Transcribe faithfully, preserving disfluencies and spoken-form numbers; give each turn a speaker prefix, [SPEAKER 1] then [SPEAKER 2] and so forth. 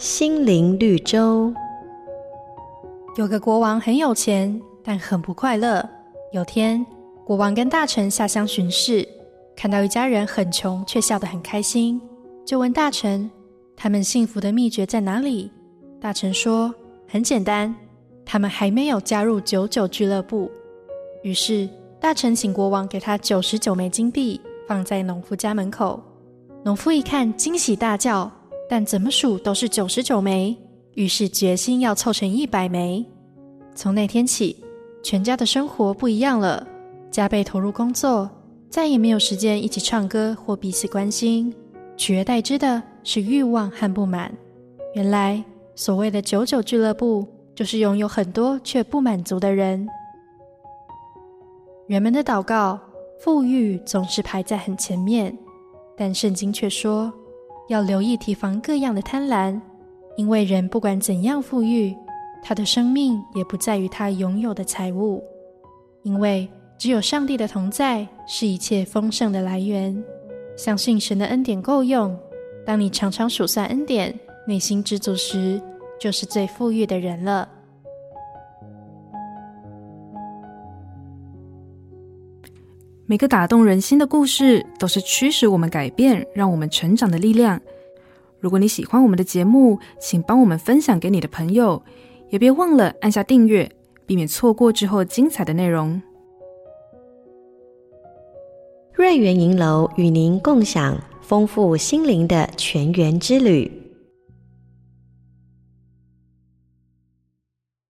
[SPEAKER 1] 心灵绿洲。
[SPEAKER 2] 有个国王很有钱，但很不快乐。有天，国王跟大臣下乡巡视，看到一家人很穷，却笑得很开心，就问大臣，他们幸福的秘诀在哪里？大臣说，很简单，他们还没有加入九九俱乐部。于是，大臣请国王给他九十九枚金币，放在农夫家门口。农夫一看，惊喜大叫，但怎么数都是九十九枚，于是决心要凑成一百枚。从那天起，全家的生活不一样了，加倍投入工作，再也没有时间一起唱歌或彼此关心，取而代之的是欲望和不满。原来，所谓的九九俱乐部，就是拥有很多却不满足的人。人们的祷告，富裕总是排在很前面，但圣经却说，要留意提防各样的贪婪，因为人不管怎样富裕，他的生命也不在于他拥有的财物，因为只有上帝的同在是一切丰盛的来源。相信神的恩典够用，当你常常数算恩典，内心知足时，就是最富裕的人了。
[SPEAKER 3] 每个打动人心的故事都是驱使我们改变，让我们成长的力量。如果你喜欢我们的节目，请帮我们分享给你的朋友，也别忘了按下订阅，避免错过之后精彩的内容。
[SPEAKER 1] 瑞园银楼与您共享丰富心灵的全员之旅。